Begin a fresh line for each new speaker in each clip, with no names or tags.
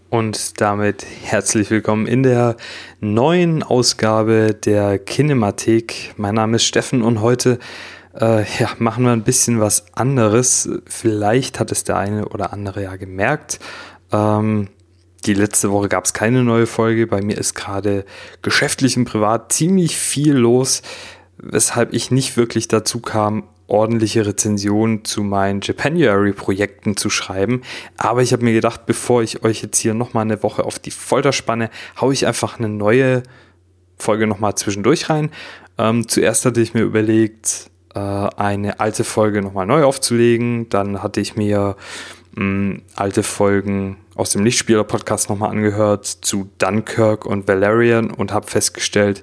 Und damit herzlich willkommen in der neuen Ausgabe der Kinemathek. Mein Name ist Steffen und heute machen wir ein bisschen was anderes. Vielleicht hat es der eine oder andere ja gemerkt. Die letzte Woche gab es keine neue Folge. Bei mir ist gerade geschäftlich und privat ziemlich viel los, weshalb ich nicht wirklich dazu kam, ordentliche Rezensionen zu meinen Japanuary-Projekten zu schreiben. Aber ich habe mir gedacht, bevor ich euch jetzt hier nochmal eine Woche auf die Folter spanne, haue ich einfach eine neue Folge nochmal zwischendurch rein. Zuerst hatte ich mir überlegt, eine alte Folge nochmal neu aufzulegen. Dann hatte ich mir alte Folgen aus dem Lichtspieler-Podcast nochmal angehört zu Dunkirk und Valerian und habe festgestellt,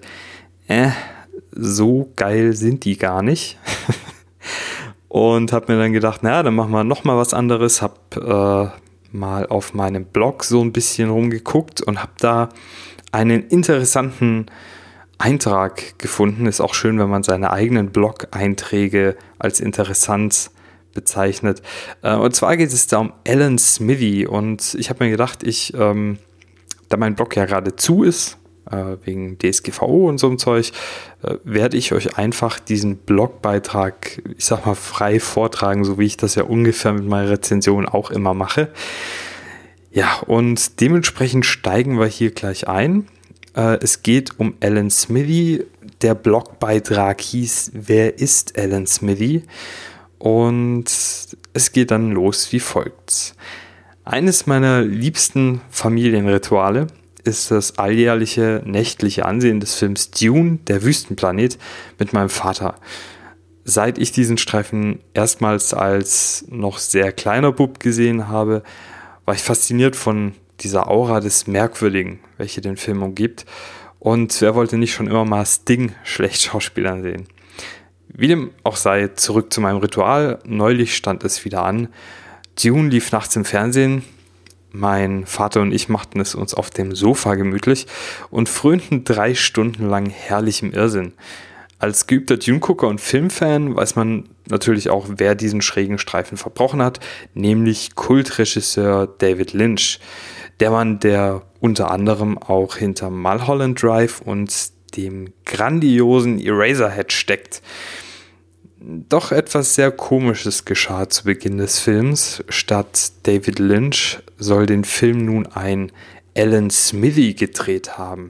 so geil sind die gar nicht. Und habe mir dann gedacht, dann machen wir nochmal was anderes. Habe mal auf meinem Blog so ein bisschen rumgeguckt und habe da einen interessanten Eintrag gefunden. Ist auch schön, wenn man seine eigenen Blog-Einträge als interessant bezeichnet. Und zwar geht es da um Alan Smithee. Und ich habe mir gedacht, da mein Blog ja gerade zu ist, wegen DSGVO und so ein Zeug, werde ich euch einfach diesen Blogbeitrag, ich sag mal, frei vortragen, so wie ich das ja ungefähr mit meiner Rezension auch immer mache. Ja, und dementsprechend steigen wir hier gleich ein. Es geht um Alan Smithee. Der Blogbeitrag hieß Wer ist Alan Smithee? Und es geht dann los wie folgt. Eines meiner liebsten Familienrituale ist das alljährliche nächtliche Ansehen des Films Dune, der Wüstenplanet, mit meinem Vater. Seit ich diesen Streifen erstmals als noch sehr kleiner Bub gesehen habe, war ich fasziniert von dieser Aura des Merkwürdigen, welche den Film umgibt. Und wer wollte nicht schon immer mal Sting schlecht Schauspielern sehen? Wie dem auch sei, zurück zu meinem Ritual. Neulich stand es wieder an. Dune lief nachts im Fernsehen. Mein Vater und ich machten es uns auf dem Sofa gemütlich und frönten 3 Stunden lang herrlichem Irrsinn. Als geübter Dune-Gucker und Filmfan weiß man natürlich auch, wer diesen schrägen Streifen verbrochen hat, nämlich Kultregisseur David Lynch. Der Mann, der unter anderem auch hinter Mulholland Drive und dem grandiosen Eraserhead steckt. Doch etwas sehr Komisches geschah zu Beginn des Films. Statt David Lynch soll den Film nun ein Alan Smithee gedreht haben.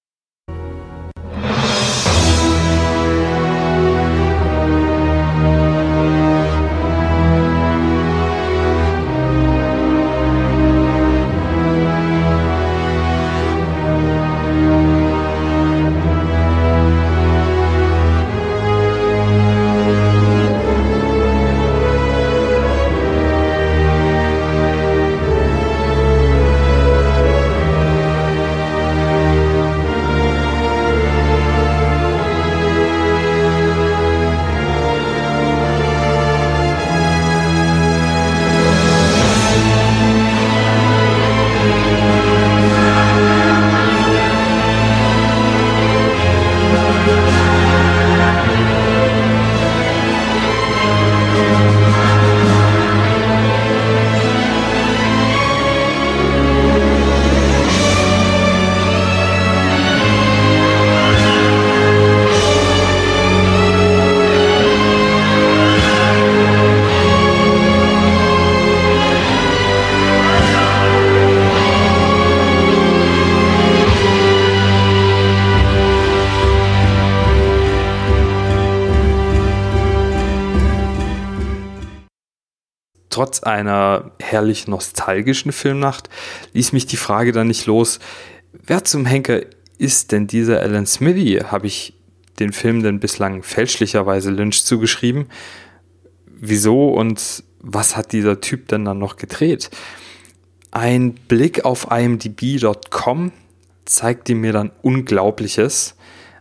Trotz einer herrlich nostalgischen Filmnacht ließ mich die Frage dann nicht los, wer zum Henker ist denn dieser Alan Smithee? Habe ich den Film denn bislang fälschlicherweise Lynch zugeschrieben? Wieso und was hat dieser Typ denn dann noch gedreht? Ein Blick auf imdb.com zeigte mir dann Unglaubliches.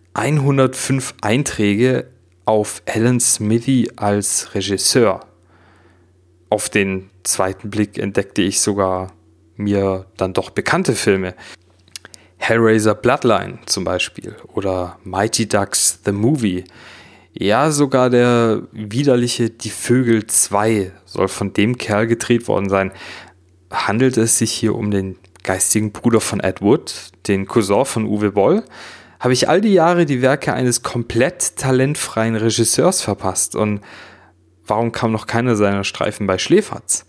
105 Einträge auf Alan Smithee als Regisseur. Auf den zweiten Blick entdeckte ich sogar mir dann doch bekannte Filme. Hellraiser Bloodline zum Beispiel oder Mighty Ducks The Movie. Ja, sogar der widerliche Die Vögel 2 soll von dem Kerl gedreht worden sein. Handelt es sich hier um den geistigen Bruder von Ed Wood, den Cousin von Uwe Boll, habe ich all die Jahre die Werke eines komplett talentfreien Regisseurs verpasst. Und warum kam noch keiner seiner Streifen bei Schläferz?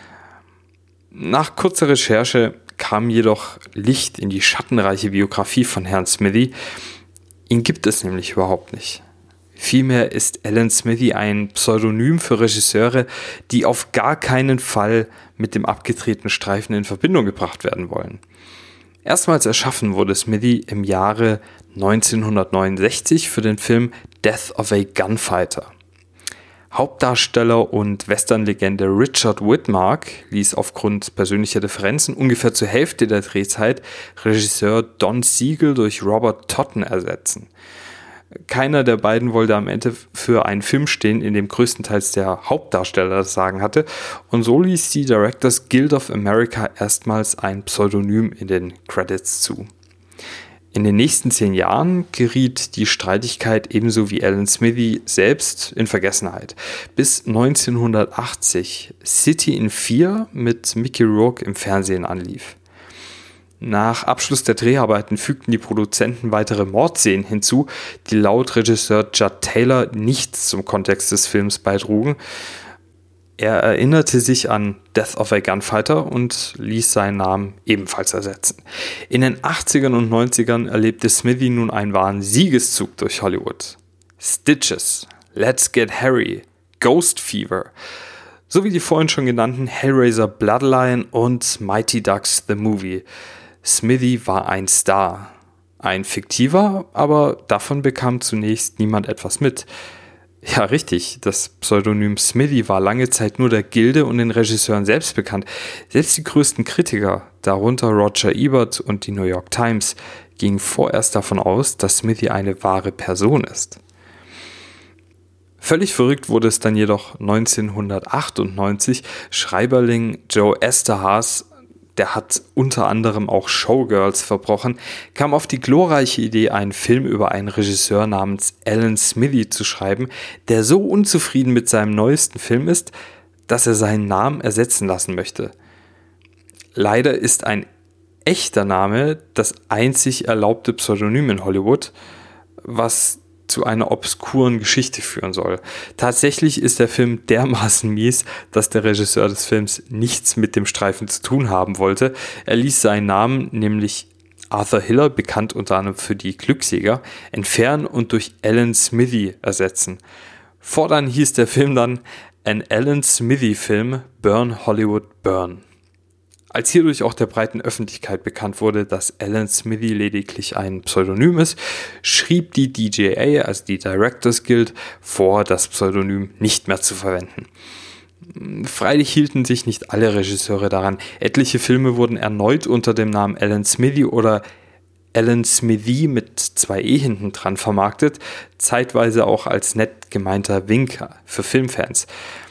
Nach kurzer Recherche kam jedoch Licht in die schattenreiche Biografie von Herrn Smithee. Ihn gibt es nämlich überhaupt nicht. Vielmehr ist Alan Smithee ein Pseudonym für Regisseure, die auf gar keinen Fall mit dem abgedrehten Streifen in Verbindung gebracht werden wollen. Erstmals erschaffen wurde Smithee im Jahre 1969 für den Film Death of a Gunfighter. Hauptdarsteller und Westernlegende Richard Widmark ließ aufgrund persönlicher Differenzen ungefähr zur Hälfte der Drehzeit Regisseur Don Siegel durch Robert Totten ersetzen. Keiner der beiden wollte am Ende für einen Film stehen, in dem größtenteils der Hauptdarsteller das Sagen hatte, und so ließ die Directors Guild of America erstmals ein Pseudonym in den Credits zu. In den nächsten 10 Jahren geriet die Streitigkeit ebenso wie Alan Smithee selbst in Vergessenheit, bis 1980 City in 4 mit Mickey Rourke im Fernsehen anlief. Nach Abschluss der Dreharbeiten fügten die Produzenten weitere Mordszenen hinzu, die laut Regisseur Judd Taylor nichts zum Kontext des Films beitrugen. Er erinnerte sich an Death of a Gunfighter und ließ seinen Namen ebenfalls ersetzen. In den 80ern und 90ern erlebte Smithee nun einen wahren Siegeszug durch Hollywood. Stitches, Let's Get Harry, Ghost Fever, sowie die vorhin schon genannten Hellraiser Bloodline und Mighty Ducks The Movie. Smithee war ein Star. Ein fiktiver, aber davon bekam zunächst niemand etwas mit. Ja, richtig, das Pseudonym Smithee war lange Zeit nur der Gilde und den Regisseuren selbst bekannt. Selbst die größten Kritiker, darunter Roger Ebert und die New York Times, gingen vorerst davon aus, dass Smithee eine wahre Person ist. Völlig verrückt wurde es dann jedoch 1998. Schreiberling Joe Eszterhas, der hat unter anderem auch Showgirls verbrochen, kam auf die glorreiche Idee, einen Film über einen Regisseur namens Alan Smithee zu schreiben, der so unzufrieden mit seinem neuesten Film ist, dass er seinen Namen ersetzen lassen möchte. Leider ist ein echter Name das einzig erlaubte Pseudonym in Hollywood, was zu einer obskuren Geschichte führen soll. Tatsächlich ist der Film dermaßen mies, dass der Regisseur des Films nichts mit dem Streifen zu tun haben wollte. Er ließ seinen Namen, nämlich Arthur Hiller, bekannt unter anderem für die Glücksjäger, entfernen und durch Alan Smithee ersetzen. Fortan hieß der Film dann An Alan Smithee Film, Burn Hollywood Burn. Als hierdurch auch der breiten Öffentlichkeit bekannt wurde, dass Alan Smithee lediglich ein Pseudonym ist, schrieb die DGA, also die Directors Guild, vor, das Pseudonym nicht mehr zu verwenden. Freilich hielten sich nicht alle Regisseure daran. Etliche Filme wurden erneut unter dem Namen Alan Smithee oder Alan Smithee mit 2 E hinten dran vermarktet, zeitweise auch als nett gemeinter Wink für Filmfans.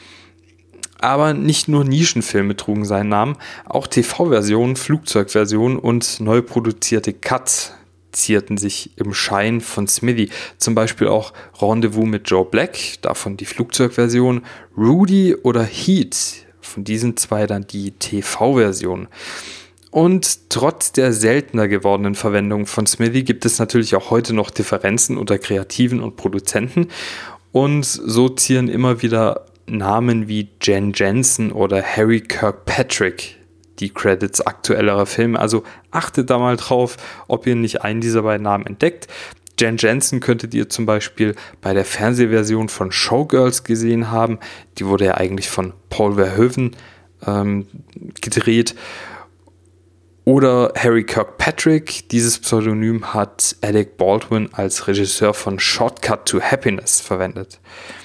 Aber nicht nur Nischenfilme trugen seinen Namen, auch TV-Versionen, Flugzeugversionen und neu produzierte Cuts zierten sich im Schein von Smithee. Zum Beispiel auch Rendezvous mit Joe Black, davon die Flugzeugversion, Rudy oder Heat, von diesen 2 dann die TV-Version. Und trotz der seltener gewordenen Verwendung von Smithee gibt es natürlich auch heute noch Differenzen unter Kreativen und Produzenten, und so zieren immer wieder Namen wie Jen Jensen oder Harry Kirkpatrick die Credits aktuellerer Filme. Also achtet da mal drauf, ob ihr nicht einen dieser beiden Namen entdeckt. Jen Jensen könntet ihr zum Beispiel bei der Fernsehversion von Showgirls gesehen haben. Die wurde ja eigentlich von Paul Verhoeven gedreht. Oder Harry Kirkpatrick. Dieses Pseudonym hat Alec Baldwin als Regisseur von Shortcut to Happiness verwendet.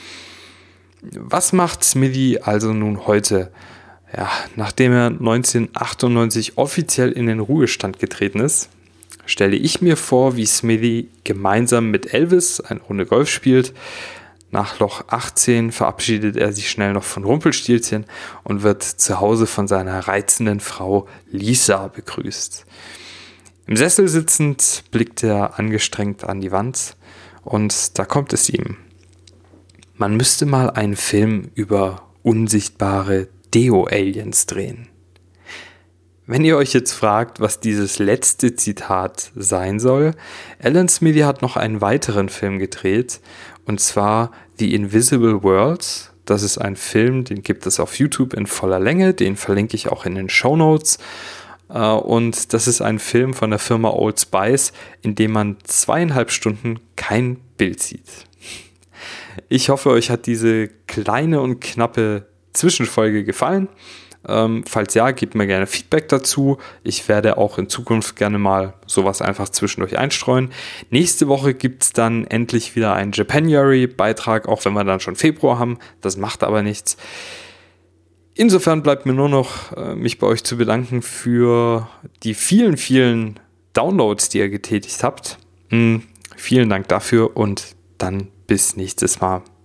Was macht Smithee also nun heute? Ja, nachdem er 1998 offiziell in den Ruhestand getreten ist, stelle ich mir vor, wie Smithee gemeinsam mit Elvis eine Runde Golf spielt. Nach Loch 18 verabschiedet er sich schnell noch von Rumpelstilzchen und wird zu Hause von seiner reizenden Frau Lisa begrüßt. Im Sessel sitzend blickt er angestrengt an die Wand und da kommt es ihm. Man müsste mal einen Film über unsichtbare Deo-Aliens drehen. wenn ihr euch jetzt fragt, was dieses letzte Zitat sein soll, Alan Smithy hat noch einen weiteren Film gedreht, und zwar The Invisible World. Das ist ein Film, den gibt es auf YouTube in voller Länge, den verlinke ich auch in den Shownotes. Und das ist ein Film von der Firma Old Spice, in dem man 2,5 Stunden kein Bild sieht. Ich hoffe, euch hat diese kleine und knappe Zwischenfolge gefallen. Falls ja, gebt mir gerne Feedback dazu. Ich werde auch in Zukunft gerne mal sowas einfach zwischendurch einstreuen. Nächste Woche gibt es dann endlich wieder einen Japanuary-Beitrag, auch wenn wir dann schon Februar haben. Das macht aber nichts. Insofern bleibt mir nur noch, mich bei euch zu bedanken für die vielen, vielen Downloads, die ihr getätigt habt. Vielen Dank dafür und dann bis nächstes Mal.